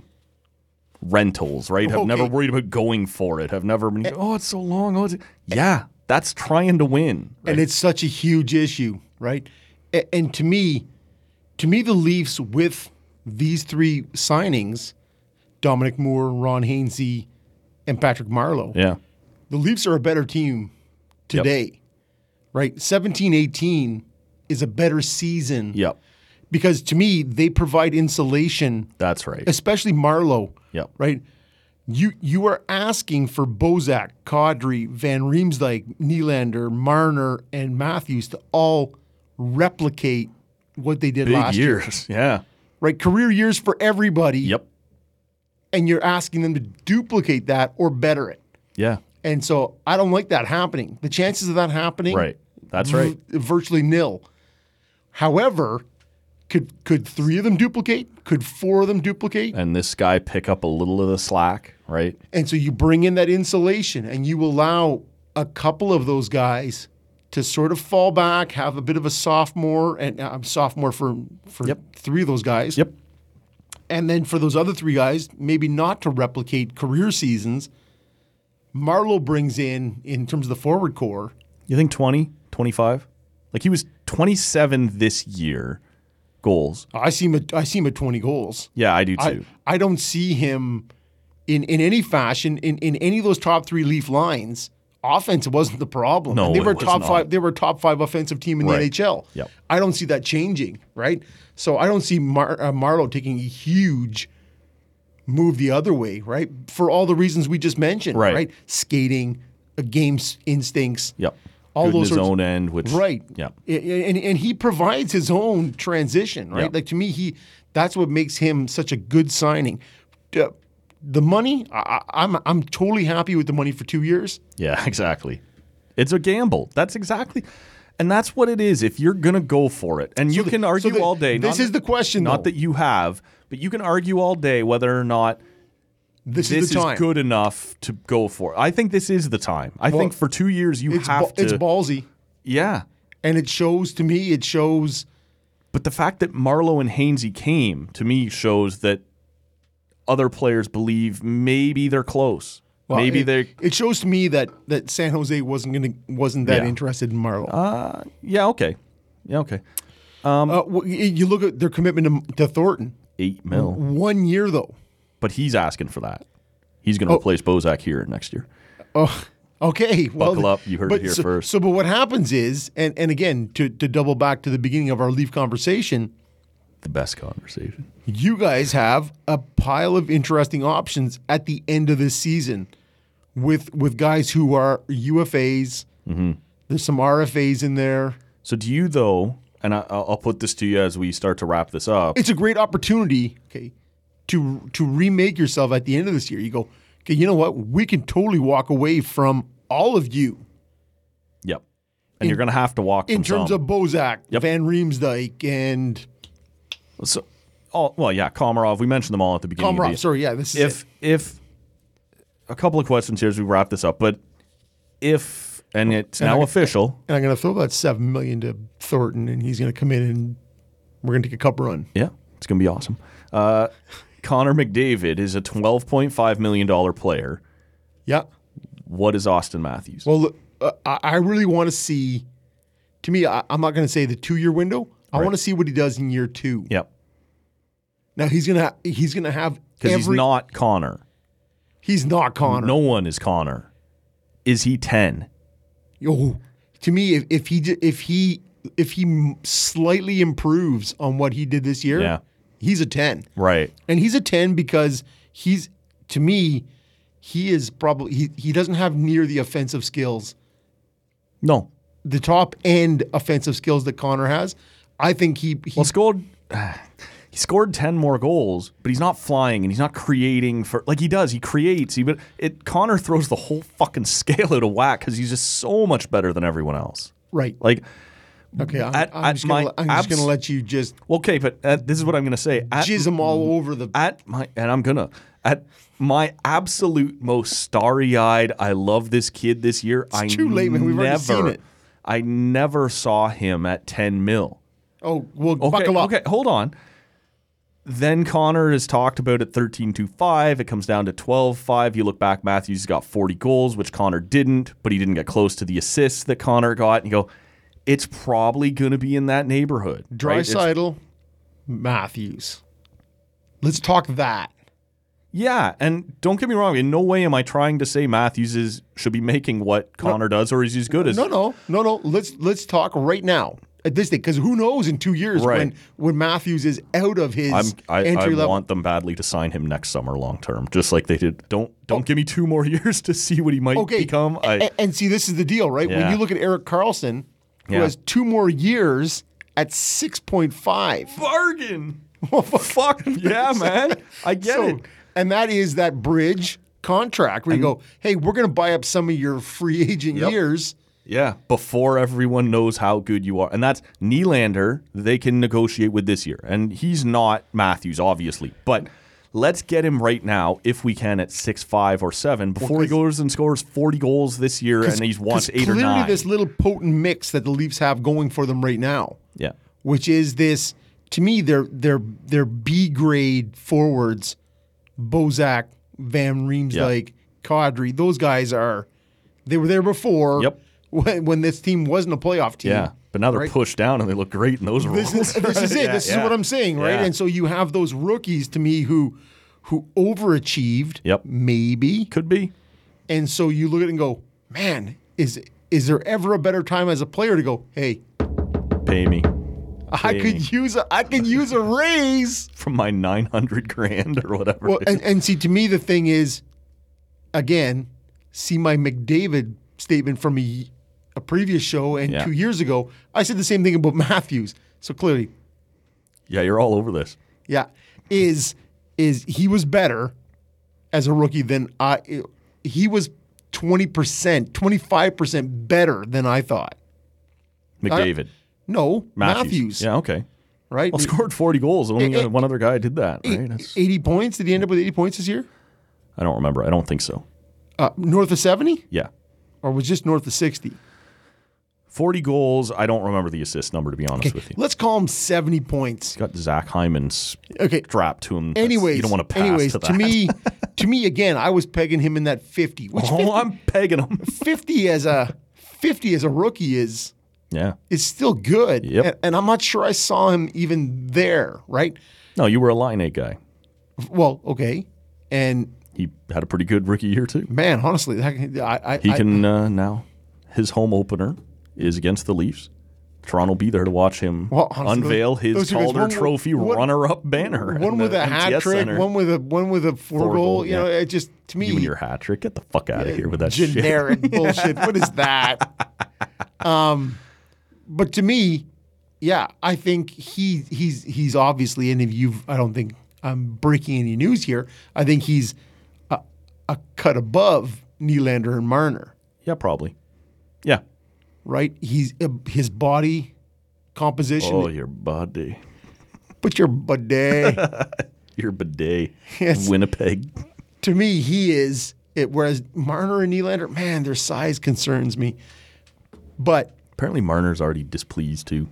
rentals, right? Have Okay. never worried about going for it. Have never been, oh, it's so long. Oh, it's, yeah, that's trying to win. Right? And it's such a huge issue, right? A- And to me, to me, the Leafs with these three signings, Dominic Moore, Ron Hainsey, and Patrick Marleau, Yeah. the Leafs are a better team today, right? seventeen eighteen is a better season Yep. because to me, they provide insulation, That's right. especially Marleau, Yep. right? You you are asking for Bozak, Kadri, Van Riemsdyk, Nylander, Marner, and Matthews to all replicate what they did Big last year, years. Yeah. right? Career years for everybody, Yep. and you're asking them to duplicate that or better it. Yeah. And so I don't like that happening. The chances of that happening, Right. That's right. v- virtually nil. However, could could three of them duplicate? Could four of them duplicate? And this guy pick up a little of the slack, right? And so you bring in that insulation and you allow a couple of those guys to sort of fall back, have a bit of a sophomore, and I'm sophomore for for Yep. three of those guys. Yep. And then for those other three guys, maybe not to replicate career seasons. Marleau brings in, in terms of the forward core, You think twenty, twenty-five? Like he was twenty-seven this year, goals. I see him at, I see him at twenty goals. Yeah, I do I, too. I don't see him in, in any fashion in, in any of those top three Leaf lines. Offense wasn't the problem. No, And they it were was top not. five. They were a top five offensive team in Right. the N H L. Yep. I don't see that changing. Right. So I don't see Mar- uh, Marleau taking a huge move the other way. Right. For all the reasons we just mentioned. Right. Right. Skating, a game's instincts. Yep. All Good in those his sorts- own end, which Right. Yep. A- And, and he provides his own transition, right? Yep. Like to me, he that's what makes him such a good signing. Uh, the money, I, I- I'm I'm totally happy with the money for two years. Yeah, exactly. It's a gamble. That's exactly, and that's what it is. If you're gonna go for it, and you the- can argue so the- all day. this not- is the question, Not though. that you have, but you can argue all day whether or not This, this is the time. is good enough to go for. I think this is the time. I Well, think for two years you It's have ba- to. it's ballsy, yeah, and it shows to me. It shows. but the fact that Marlowe and Hainsey came to me shows that other players believe maybe they're close. well, maybe it, they. It shows to me that that San Jose wasn't gonna wasn't that Yeah. interested in Marlowe. Uh, yeah. Okay. Yeah. Okay. Uh, wh- you look at their commitment to, to Thornton. Eight mil. One year though. But he's asking for that. He's going to Oh. replace Bozak here next year. Oh, okay. Well, Buckle up. You heard it but here so, first. So, but what happens is, and, and again, to, to double back to the beginning of our Leaf conversation, The best conversation. you guys have a pile of interesting options at the end of this season with with guys who are U F As. Mm-hmm. There's some R F As in there. So do you though? And I, I'll I'll put this to you as we start to wrap this up. It's a great opportunity, okay, to to remake yourself at the end of this year. You go, okay, you know what? We can totally walk away from all of you Yep. And you're going to have to walk in from terms some. of Bozak, Yep. Van Riemsdyk, and So, oh, well, yeah, Komarov. We mentioned them all at the beginning. of Komarov. the, Sorry, yeah, this is if it. if a couple of questions here as we wrap this up, but if and it's And now I- official. And I'm going to throw that seven million to Thornton, and he's going to come in and we're going to take a cup run. Yeah, it's going to be awesome. Uh, Connor McDavid is a twelve point five million dollars player. Yeah. What is Austin Matthews? Well, look, uh, I I really want to see. To me, I, I'm not going to say the two-year window. I Right. want to see what he does in year two. Yep. Now he's gonna ha- he's gonna have Because every. he's not Connor. He's not Connor. No one is Connor. Is he ten? Oh, to me, if, if he di- if he if he m- slightly improves on what he did this year, Yeah. he's a ten. Right. And he's a ten because he's, to me, he is probably, he, he doesn't have near the offensive skills, No. the top end offensive skills that Connor has. I think he, he Well, scored. He scored ten more goals, but he's not flying and he's not creating for like he does. He creates. He but it. Connor throws the whole fucking scale out of whack because he's just so much better than everyone else. right. Like, Okay, I'm, at- I'm at just gonna, my let- I'm just abs- gonna let you just okay, but uh, this is what I'm going to say. At, jizz him all over the. at my and I'm gonna at my absolute most starry-eyed. I love this kid this year. I too late, man. We've already never, seen it. I never saw him at ten mil. Oh, well, Okay, buckle up. okay, hold on. Then Connor is talked about at thirteen two five. It comes down to twelve five. You look back, Matthews got forty goals, which Connor didn't, but he didn't get close to the assists that Connor got. And you go, it's probably going to be in that neighborhood. right? It's- Draisaitl, Matthews. Let's talk that. Yeah, and don't get me wrong. In no way am I trying to say Matthews is should be making what Connor does or is he as good as. No, no, no, no. Let's let's talk right now at this day because who knows in two years Right. when when Matthews is out of his I'm, I, I entry level. want them badly to sign him next summer long term, just like they did. Don't don't give me two more years to see what he might okay, become. I, and, and see this is the deal, right? When Yeah. you look at Eric Carlson, who Yeah. has two more years at six point five. bargain. Fuck yeah, man. I get So, it. and that is that bridge contract where you go, hey, we're going to buy up some of your free agent Yep. years. Yeah, before everyone knows how good you are. And that's Nylander, they can negotiate with this year. And he's not Matthews, obviously. But let's get him right now, if we can, at six five or seven before he 'cause- goes and scores forty goals this year and he's wants 'Cause eight or clearly nine. this little potent mix that the Leafs have going for them right now, yeah. which is this, to me, they're, they're, they're B-grade forwards, Bozak, Van Riemsdyk, Kadri. Those guys are, they were there before Yep. when, when this team wasn't a playoff team. Yeah. But now they're right? pushed down and they look great in those This roles. is, this is it. Yeah, this yeah. is what I'm saying, right? Yeah. And so you have those rookies to me who who overachieved, Yep. maybe. Could be. And so you look at it and go, man, is is there ever a better time as a player to go, hey, Pay me I Pay could me. use a I could use a raise. from my nine hundred grand or whatever. Well, it is. and, and see, to me, the thing is, again, see my McDavid statement from a, a previous show and Yeah. two years ago. I said the same thing about Matthews. So clearly, yeah, you're all over this. yeah, is is he was better as a rookie than I. He was twenty percent, twenty-five percent better than I thought. McDavid. I, no, Matthews. Matthews. Yeah, okay. Right? Well, scored forty goals. Only Eh, eh, one other guy did that, right? That's, eighty points? Did he end up with eighty points this year? I don't remember. I don't think so. Uh, north of seventy? Yeah. Or was just north of sixty? forty goals. I don't remember the assist number, to be honest Okay, with you. let's call him seventy points. Got Zach Hyman's Okay. strapped to him. That's- Anyways, you don't want to pass anyways, to that. to me, to me again, I was pegging him in that fifty. Which oh, fifty, I'm pegging him. fifty as a fifty as a rookie is Yeah. is still good. Yep. And, and I'm not sure I saw him even there, right? No, you were a line eight guy. Well, okay. And He had a pretty good rookie year too. man, honestly, that, I, I He I- can uh, now. His home opener is against the Leafs. Toronto will be there to watch him Well, honestly, unveil those- his those two guys, Calder one with- Trophy one- runner-up banner. one in with the a M T S hat trick, Center. one with a one with a four, Four goal. goal, You yeah. know, it just to me You and your hat trick. Get the fuck out of here with that generic shit. bullshit. What is that? Um, but to me, yeah, I think he he's he's obviously, and if you've, I don't think I'm breaking any news here. I think he's a, a cut above Nylander and Marner, Yeah, probably. Yeah. right? He's uh, his body composition, Oh, your body. but your bidet. Your bidet. Yes. Winnipeg. To me, he is it. Whereas Marner and Nylander, man, their size concerns me. But Apparently Marner's already displeased too.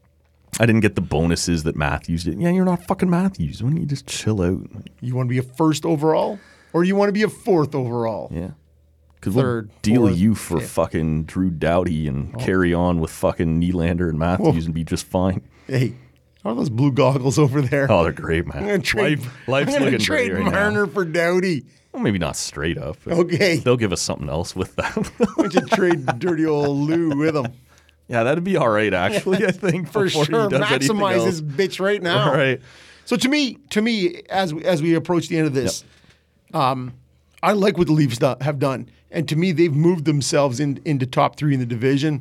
I didn't get the bonuses that Matthews did. Yeah, you're not fucking Matthews. Why don't you just chill out? you want to be a first overall, or you want to be a fourth overall? Yeah. Because Third, we'll deal fourth, you for fifth. fucking Drew Doughty and carry on with fucking Nylander and Matthews and be just fine. Hey, how are those blue goggles over there? Oh, they're great, man. I'm gonna trade. Life, life's I'm gonna looking trade great right Marner now. for Doughty. Well, maybe not straight up. but Okay. They'll give us something else with that. Why don't you trade dirty old Lou with him yeah, that'd be all right, actually, I think. for before sure? He does anything Maximize else. this bitch right now. All right. So to me, to me, as we, as we approach the end of this, um, I like what the Leafs do, have done, and to me, they've moved themselves in, into top three in the division.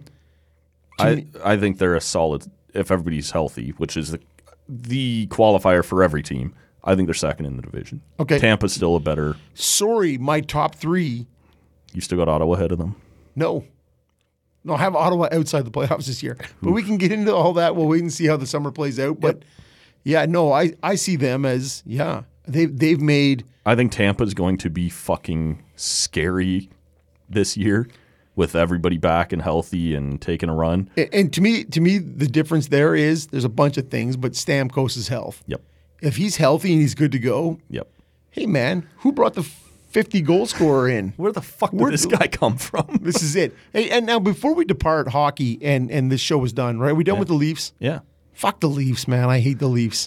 I, I think they're a solid, if everybody's healthy, which is the, the qualifier for every team. I think they're second in the division. Okay. Tampa's still a better. Sorry, my top three. You still got Ottawa ahead of them. No. No, I have Ottawa outside the playoffs this year. But we can get into all that. We'll wait and see how the summer plays out. But yeah, no, I, I see them as, yeah, they've, they've made. I think Tampa's going to be fucking scary this year with everybody back and healthy and taking a run. And, and to me, to me, the difference there is there's a bunch of things, but Stamkos' health. Yep. If he's healthy and he's good to go, Yep. hey, man, who brought the fifty goal scorer in? Where the fuck did Where this do- guy come from? This is it. Hey, and now before we depart hockey and, and this show is done, right? We done with the Leafs? Yeah. Fuck the Leafs, man. I hate the Leafs.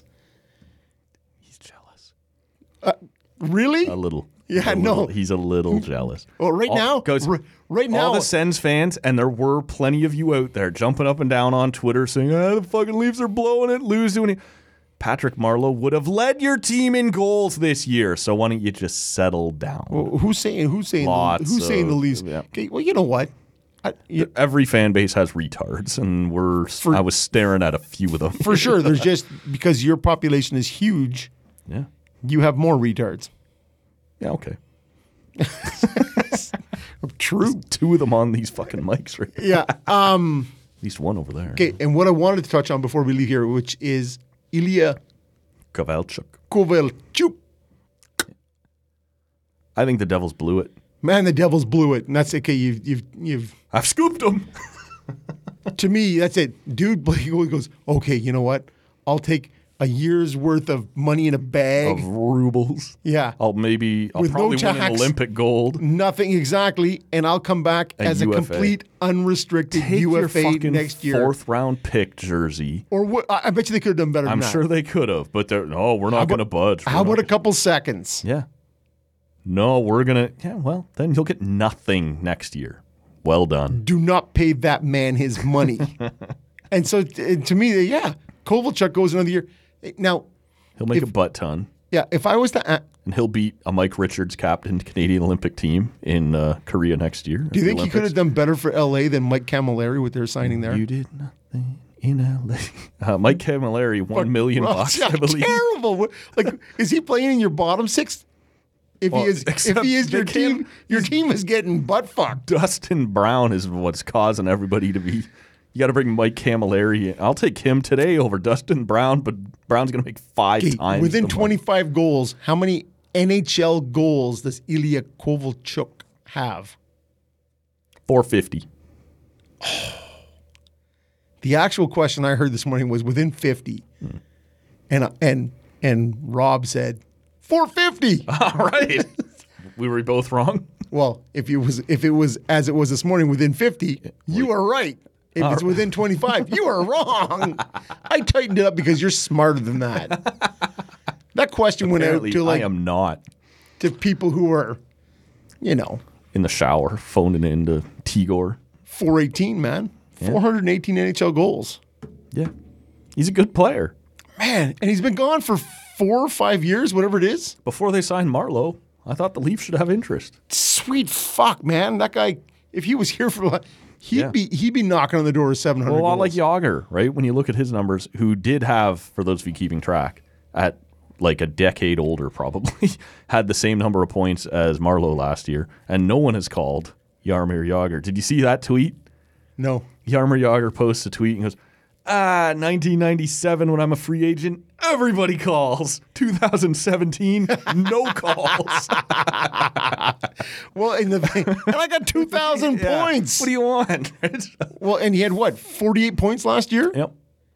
He's jealous. Really? A little. Yeah, He's a no. little- he's a little jealous. Well, right All- now, goes- r- right now, all the Sens fans, and there were plenty of you out there jumping up and down on Twitter saying, ah, the fucking Leafs are blowing it, losing it. Patrick Marleau would have led your team in goals this year, so why don't you just settle down? Well, who's saying who's saying Lots the, who's saying the of- Leafs? yeah. Okay, well, you know what? I, you- Every fan base has retards, and we're. I was staring at a few of them. for sure, there's just because your population is huge, Yeah. you have more retards. Yeah, okay. True. Two of them on these fucking mics right Yeah. Um, At least one over there. okay, and what I wanted to touch on before we leave here, which is Ilya Kovalchuk. Kovalchuk. I think the Devils blew it. Man, the Devils blew it, and that's okay. You've you've you've. I've scooped them. To me, that's it. Dude Blake goes, okay, you know what? I'll take a year's worth of money in a bag. Of rubles. Yeah. I'll maybe, I'll With no probably win an tax. Olympic gold. Nothing exactly, and I'll come back A as U a F A. complete unrestricted Take U your F A fucking next year. fourth round pick jersey. Or what? I I bet you they could have done better I'm than sure that. they could have, but they're no, we're not about- going to budge. We're How about not- a couple seconds? Yeah. No, we're gonna. Yeah, well, then you'll get nothing next year. Well done. Do not pay that man his money. And so, t- to me, yeah, Kovalchuk goes another year. Now, He'll make If- a butt ton, yeah, if I was to, a- and he'll beat a Mike Richards captain Canadian Olympic team in uh, Korea next year. do you think he could have done better for L A than Mike Camilleri with their signing there? You did nothing in L A. Uh, Mike Camilleri, one million Well, bucks, yeah, I believe. Terrible. What- Like, is he playing in your bottom six? If Well, he is, if except he is they your can't- team, your team is getting butt fucked. Dustin Brown is what's causing everybody to be. You got to bring Mike Camilleri in. I'll take him today over Dustin Brown, but Brown's going to make five Okay, times. within the money. twenty-five goals, how many N H L goals does Ilya Kovalchuk have? four fifty. The actual question I heard this morning was within fifty, Hmm. and and and Rob said four fifty. All right. We were both wrong. Well, if it was if it was as it was this morning within fifty, you are right. If it's within twenty-five, you are wrong. I tightened it up because you're smarter than that. That question went out Apparently, to like I am not to people who are, you know, in the shower phoning in to Tigor. four eighteen, man. four hundred eighteen N H L goals. Yeah. He's a good player. Man, and he's been gone for four or five years, whatever it is. Before they signed Marlowe, I thought the Leafs should have interest. Sweet fuck, man. That guy, if he was here for, he'd Yeah. be he'd be knocking on the door of seven hundred Well, a lot goals. like Yager, right? When you look at his numbers, who did have, for those of you keeping track, at like a decade older probably, had the same number of points as Marlowe last year, and no one has called Jaromir Yager. Did you see that tweet? No. Jaromir Yager posts a tweet and goes, ah, nineteen ninety-seven when I'm a free agent, everybody calls. two thousand seventeen, no calls. Well, in the and I got two thousand Yeah. points. What do you want? Well, and he had what, forty-eight points last year? Yep.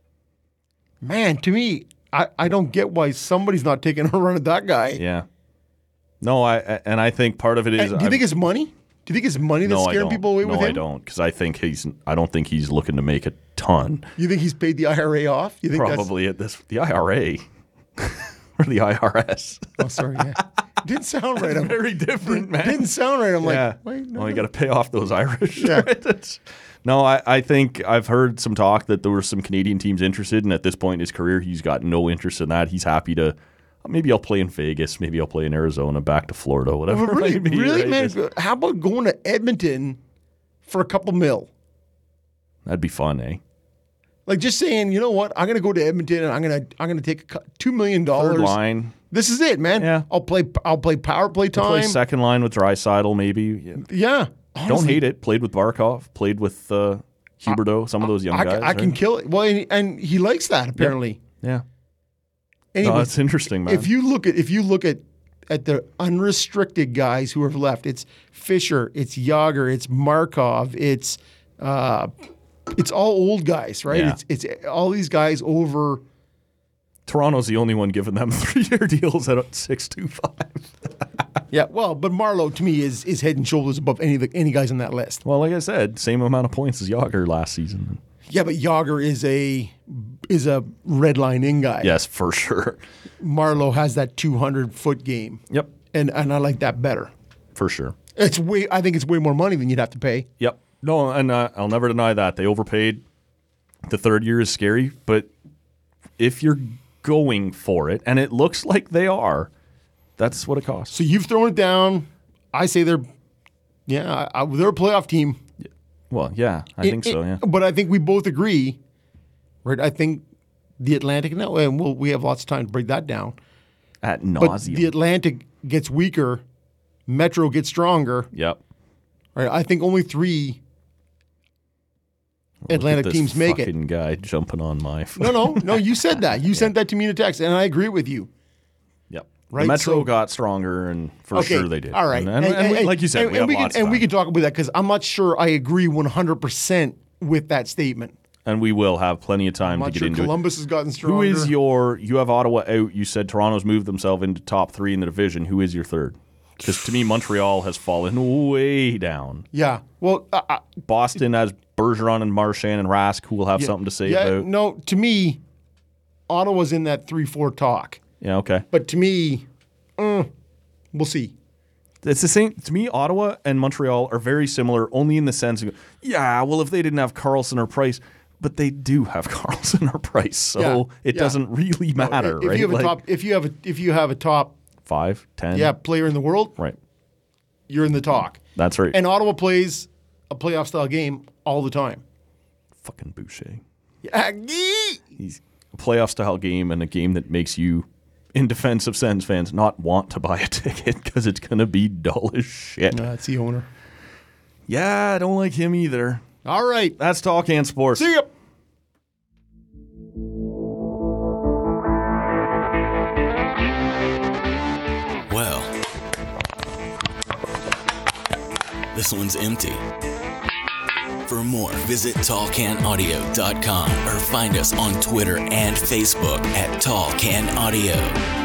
Man, to me, I, I don't get why somebody's not taking a run at that guy. Yeah. No, I I- and I think part of it is. And do you I'm- think it's money? Do you think it's money that's no, I scaring don't. people away no, with him? I don't, because I think he's. I don't think he's looking to make a ton. You think he's paid the I R A off? You think Probably at this the I R A or the I R S. That's, oh, sorry, yeah. Didn't sound right. I'm, Very different, man. didn't sound right. I'm yeah. like, wait, no. well, you got to pay off those Irish. Yeah. Right? It's- no, I, I think I've heard some talk that there were some Canadian teams interested, and at this point in his career, he's got no interest in that. He's happy to. Maybe I'll play in Vegas. Maybe I'll play in Arizona. Back to Florida. Whatever. But really, it might be, really, right? man. Just- How about going to Edmonton for a couple mil? That'd be fun, eh? Like just saying, you know what? I'm gonna go to Edmonton and I'm gonna I'm gonna take a, cou- two million dollars. Third line. This is it, man. Yeah. I'll play. I'll play power play time. Play second line with Draisaitl, maybe. Yeah. Yeah. Don't Honestly, hate it. Played with Barkov. Played with uh, Huberdeau. Some of those young I, guys. I can right? kill it. Well, and, and he likes that apparently. Yeah. Anyway, No, that's interesting, man. if you look at if you look at at the unrestricted guys who have left, it's Fisher, it's Yager, it's Markov, it's uh, it's all old guys, right? Yeah. It's it's all these guys over. Toronto's the only one giving them three-year deals at six two five. Yeah, well, but Marlowe to me is is head and shoulders above any of the, any guys on that list. Well, like I said, same amount of points as Yager last season. Yeah, but Yager is a is a red line in guy. Yes, for sure. Marlowe has that two hundred foot game. Yep, And and I like that better. for sure. It's way I think it's way more money than you'd have to pay. Yep. No, and uh, I'll never deny that. They overpaid. The third year is scary, but if you're going for it, and it looks like they are, that's what it costs. So you've thrown it down. I say they're yeah, I, I, they're a playoff team. Well, yeah, I think It- so, it- yeah. But I think we both agree, right? I think the Atlantic no, and we'll, we have lots of time to break that down. At But nauseum. the Atlantic gets weaker, Metro gets stronger. Yep. Right? I think only three Look at Atlantic this teams make it. fucking guy jumping on my phone. No, no, no. You said that. You sent that to me in a text, and I agree with you. Yep. Right, The Metro so- got stronger, and for Okay, sure they did. all right. And, and, and we- like you said, and, we and have we lots can, of and we time. can talk about that because I'm not sure I agree one hundred percent with that statement. And we will have plenty of time I'm to not get sure into Columbus has gotten it. stronger. Who is your? You have Ottawa out. You said Toronto's moved themselves into top three in the division. Who is your third? Because to me, Montreal has fallen way down. Yeah. Well, uh, uh, Boston has Bergeron and Marchand and Rask, who will have yeah, something to say yeah, about. No, to me, Ottawa's in that three four talk. Yeah, okay. But to me, mm, we'll see. It's the same to me. Ottawa and Montreal are very similar, only in the sense of yeah. Well, if they didn't have Carlson or Price, but they do have Carlson or Price, so Yeah, it yeah. doesn't really matter, if right? You have Like a top, if you have a if you have a top five, ten, yeah player in the world, right. you're in the talk. That's right. And Ottawa plays a playoff style game all the time. Fucking Boucher. Yeah, gee! He's a playoff style game and a game that makes you in defense of Sens fans, not want to buy a ticket because it's going to be dull as shit. No, that's the owner. Yeah, I don't like him either. All right. That's Talk and Sports. See ya. Well, this one's empty. For more, visit tall can audio dot com or find us on Twitter and Facebook at Tall Can Audio.